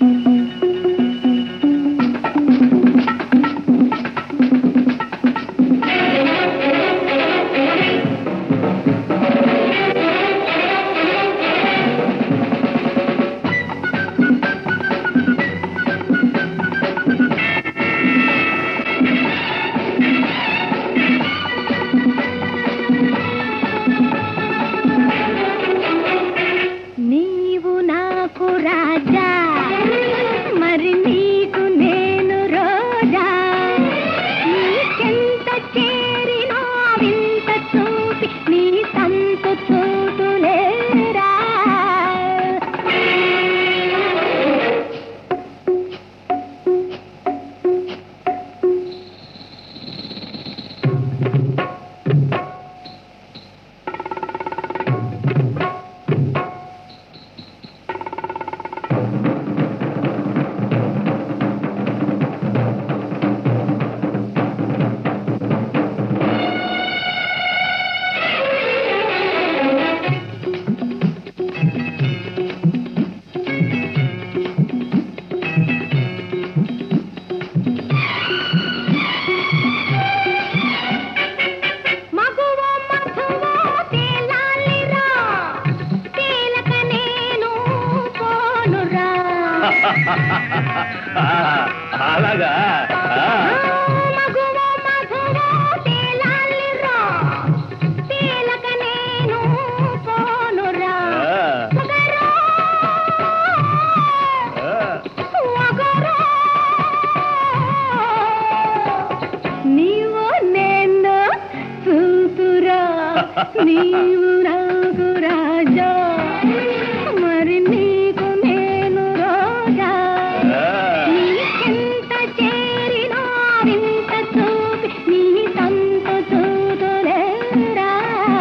అలాగా నీవు నేను చూతురా నీవు నాకు రాజా మరి నీకు నేను రోజా నీకెంత చేరినా వింత చూపి నీ సంత చూదులేరా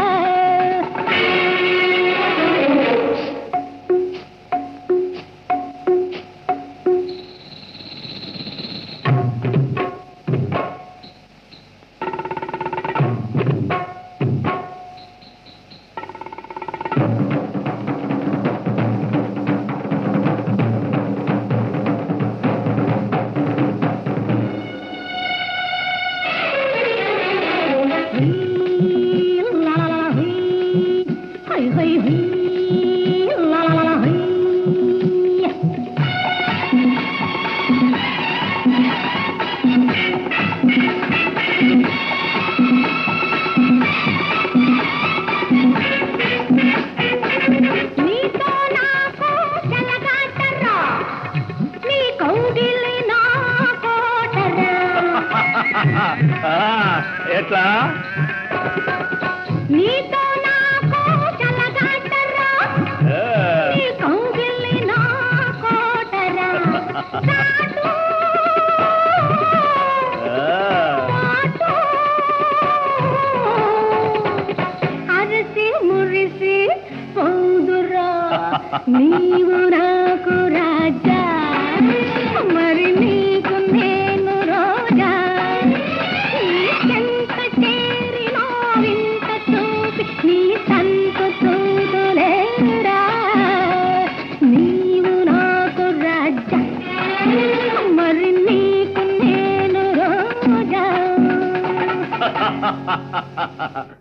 ఎట్లా నీతో నాకు చల్లగాటరా నీ కౌగిలి నా కోటరా అరసి మురిసి పౌదురా నీవు నాకు రాజా మరి నీకు నేను రోజా నీకెంత చేరినా వింత చూపి నీ సంత చూదులేరా నీవు నాకు రాజా మరి నీకు నేను రోజా